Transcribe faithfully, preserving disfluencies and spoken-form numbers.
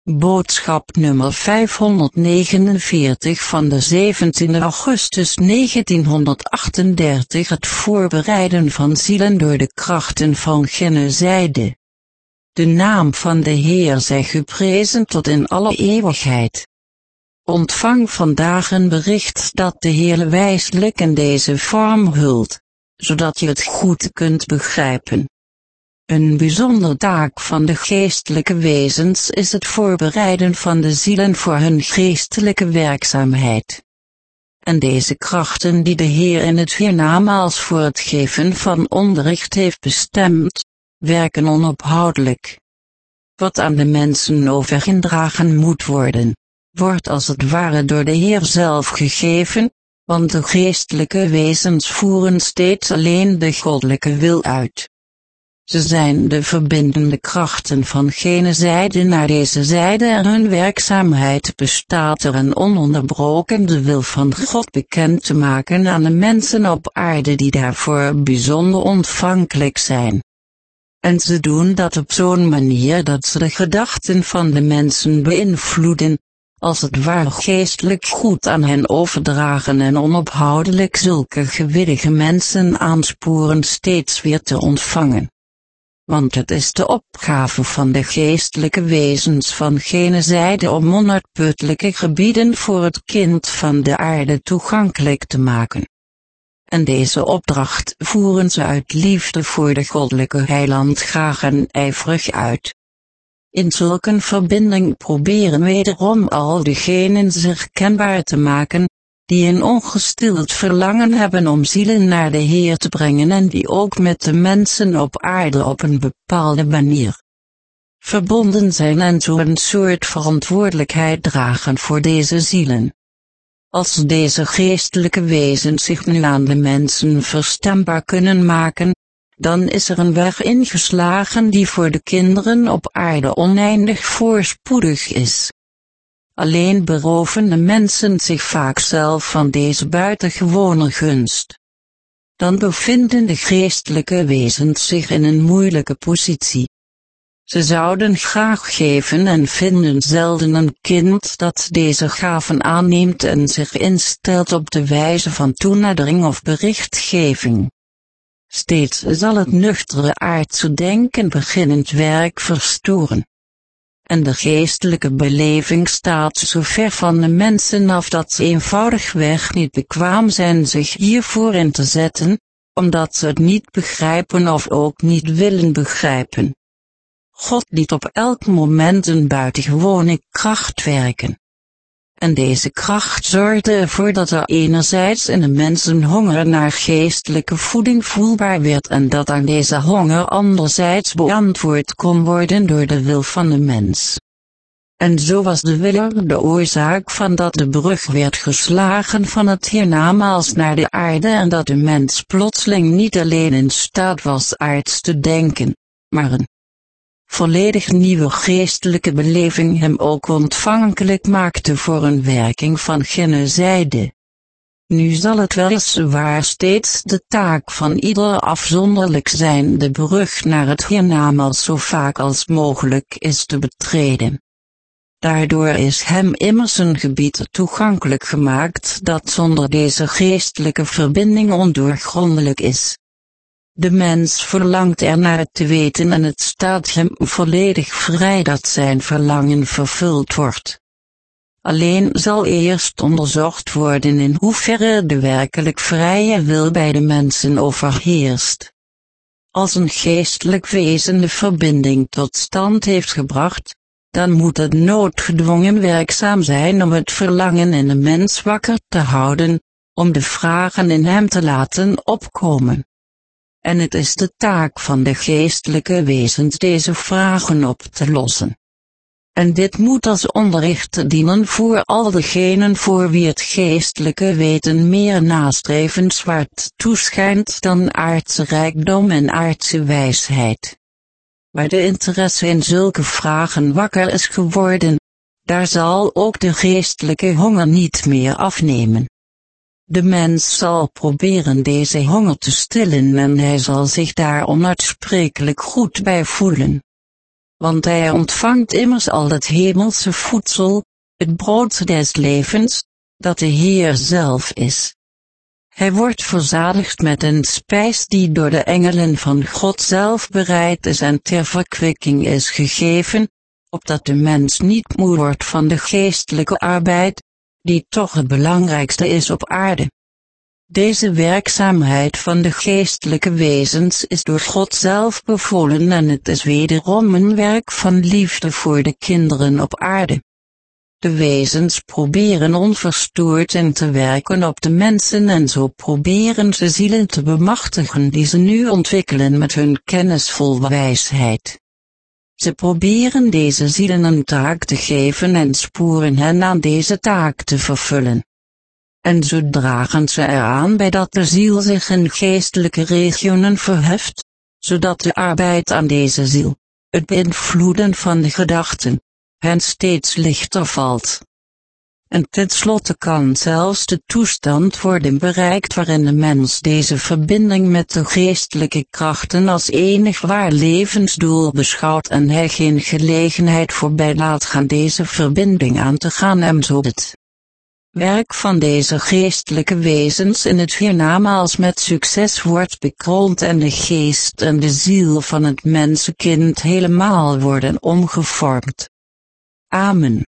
Boodschap nummer vijfhonderdnegenenveertig van de zeventiende augustus negentienhonderdachtendertig. Het voorbereiden van zielen door de krachten van genezijde. De naam van de Heer zij geprezen tot in alle eeuwigheid. Ontvang vandaag een bericht dat de Heer wijselijk in deze vorm hult, zodat je het goed kunt begrijpen. Een bijzondere taak van de geestelijke wezens is het voorbereiden van de zielen voor hun geestelijke werkzaamheid. En deze krachten die de Heer in het hiernamaals voor het geven van onderricht heeft bestemd, werken onophoudelijk. Wat aan de mensen overgedragen moet worden, wordt als het ware door de Heer zelf gegeven, want de geestelijke wezens voeren steeds alleen de goddelijke wil uit. Ze zijn de verbindende krachten van gene zijde naar deze zijde en hun werkzaamheid bestaat er een ononderbroken de wil van God bekend te maken aan de mensen op aarde die daarvoor bijzonder ontvankelijk zijn. En ze doen dat op zo'n manier dat ze de gedachten van de mensen beïnvloeden, als het ware geestelijk goed aan hen overdragen en onophoudelijk zulke gewillige mensen aansporen steeds weer te ontvangen. Want het is de opgave van de geestelijke wezens van gene zijde om onuitputtelijke gebieden voor het kind van de aarde toegankelijk te maken. En deze opdracht voeren ze uit liefde voor de goddelijke heiland graag en ijverig uit. In zulke verbinding proberen wederom al degenen zich kenbaar te maken, die een ongestild verlangen hebben om zielen naar de Heer te brengen en die ook met de mensen op aarde op een bepaalde manier verbonden zijn en zo een soort verantwoordelijkheid dragen voor deze zielen. Als deze geestelijke wezens zich nu aan de mensen verstembaar kunnen maken, dan is er een weg ingeslagen die voor de kinderen op aarde oneindig voorspoedig is. Alleen beroven de mensen zich vaak zelf van deze buitengewone gunst. Dan bevinden de geestelijke wezens zich in een moeilijke positie. Ze zouden graag geven en vinden zelden een kind dat deze gaven aanneemt en zich instelt op de wijze van toenadering of berichtgeving. Steeds zal het nuchtere aardse denken beginnend werk verstoren. En de geestelijke beleving staat zo ver van de mensen af dat ze eenvoudigweg niet bekwaam zijn zich hiervoor in te zetten, omdat ze het niet begrijpen of ook niet willen begrijpen. God liet op elk moment een buitengewone kracht werken. En deze kracht zorgde ervoor dat er enerzijds in de mensen honger naar geestelijke voeding voelbaar werd en dat aan deze honger anderzijds beantwoord kon worden door de wil van de mens. En zo was de wil er de oorzaak van dat de brug werd geslagen van het hiernamaals naar de aarde en dat de mens plotseling niet alleen in staat was aards te denken, maar een volledig nieuwe geestelijke beleving hem ook ontvankelijk maakte voor een werking van genezijde. Nu zal het weliswaar steeds de taak van ieder afzonderlijk zijn de brug naar het hiernamaals zo vaak als mogelijk is te betreden. Daardoor is hem immers een gebied toegankelijk gemaakt dat zonder deze geestelijke verbinding ondoorgrondelijk is. De mens verlangt ernaar te weten en het staat hem volledig vrij dat zijn verlangen vervuld wordt. Alleen zal eerst onderzocht worden in hoeverre de werkelijk vrije wil bij de mensen overheerst. Als een geestelijk wezen de verbinding tot stand heeft gebracht, dan moet het noodgedwongen werkzaam zijn om het verlangen in de mens wakker te houden, om de vragen in hem te laten opkomen. En het is de taak van de geestelijke wezens deze vragen op te lossen. En dit moet als onderricht dienen voor al degenen voor wie het geestelijke weten meer nastrevenswaard toeschijnt dan aardse rijkdom en aardse wijsheid. Waar de interesse in zulke vragen wakker is geworden, daar zal ook de geestelijke honger niet meer afnemen. De mens zal proberen deze honger te stillen en hij zal zich daar onuitsprekelijk goed bij voelen. want hij ontvangt immers al het hemelse voedsel, het brood des levens, dat de Heer zelf is. Hij wordt verzadigd met een spijs die door de engelen van God zelf bereid is en ter verkwikking is gegeven, opdat de mens niet moe wordt van de geestelijke arbeid, die toch het belangrijkste is op aarde. Deze werkzaamheid van de geestelijke wezens is door God zelf bevolen en het is wederom een werk van liefde voor de kinderen op aarde. De wezens proberen onverstoord in te werken op de mensen en zo proberen ze zielen te bemachtigen die ze nu ontwikkelen met hun kennisvol wijsheid. Ze proberen deze zielen een taak te geven en sporen hen aan deze taak te vervullen. En zo dragen ze eraan bij dat de ziel zich in geestelijke regionen verheft, zodat de arbeid aan deze ziel, het beïnvloeden van de gedachten, hen steeds lichter valt. En tenslotte kan zelfs de toestand worden bereikt waarin de mens deze verbinding met de geestelijke krachten als enig waar levensdoel beschouwt en hij geen gelegenheid voorbij laat gaan deze verbinding aan te gaan en zo het werk van deze geestelijke wezens in het hiernamaals met succes wordt bekroond en de geest en de ziel van het mensenkind helemaal worden omgevormd. Amen.